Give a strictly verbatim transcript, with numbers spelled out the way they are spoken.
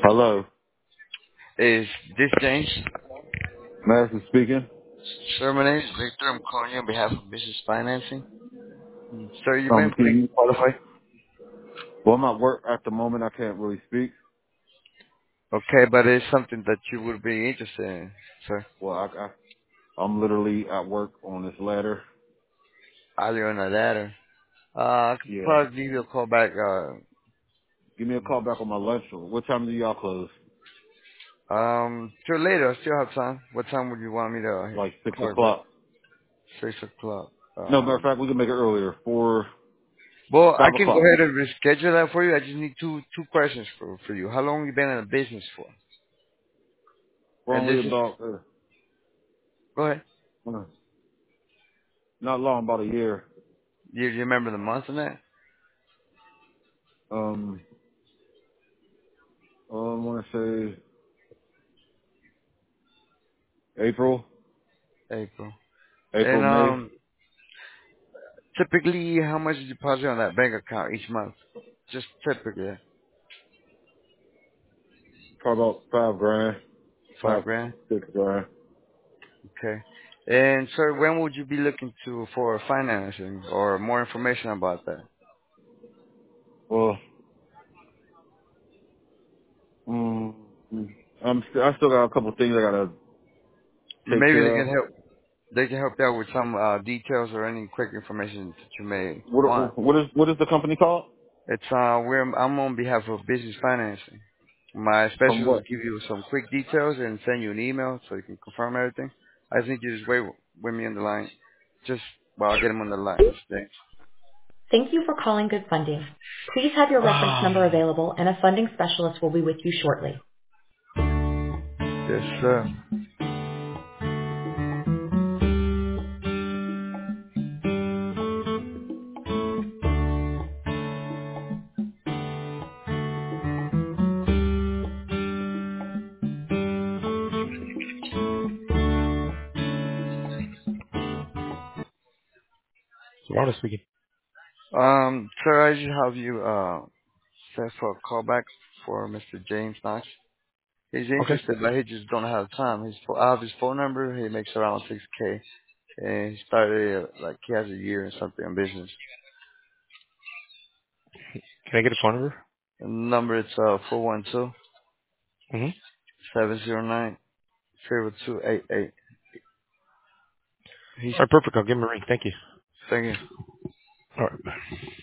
Hello, Is this James? Master speaking. Sir, my name is Victor. I'm calling you on behalf of Business Financing. Mm, Sir, you may Um, can believe you? qualify. Well, I'm at work at the moment. I can't really speak. Okay, but it's something that you would be interested in, sir. Well, I, I I'm literally at work on this ladder. Are you on a ladder? Uh, I could Yeah. probably give you a call back, uh, Give me a call back on my lunch. What time do y'all close? um, till later. I still have time. What time would you want me to Like six call you back? o'clock. Six o'clock. No, matter of Um, fact, we can make it earlier. Four, well, I five can go o'clock. ahead and reschedule that for you. I just need two, two questions for, for you. How long you been in the business for? We're And this only is, about uh, go ahead. uh, not long, about a year. You, you remember the month on that? Um, uh, I want to say April, April. April, And, May, um, typically, how much is you deposit on that bank account each month? Just typically, probably about five grand, five, five grand. six grand. Okay. And sir, when would you be looking to for financing or more information about that? Well, mm, mm, I'm st- I still got a couple things I gotta take Maybe they care of. can help. They can help you out with some uh, details or any quick information that you may want. What what is what is the company called? It's uh, we're I'm on behalf of business financing. My From specialist will what? give you some quick details and send you an email so you can confirm everything. I think you just wait with me on the line. Just well, I'll get him on the line. Thanks. Thank you for calling Good Funding. Please have your reference number available and a funding specialist will be with you shortly. Yes, sir. Ronald speaking. Um, sir, I just have you uh set for a callback for Mister James Knox. He's Okay. interested, but he just don't have time. His pho- I have his phone number. He makes around six k, and he started uh, like he has a year or something in business. Can I get a phone number? The number it's uh four one two Mm-hmm. seven zero nine zero two eight eight. He's All right, perfect. I'll give him a ring. Thank you. thinking. All right.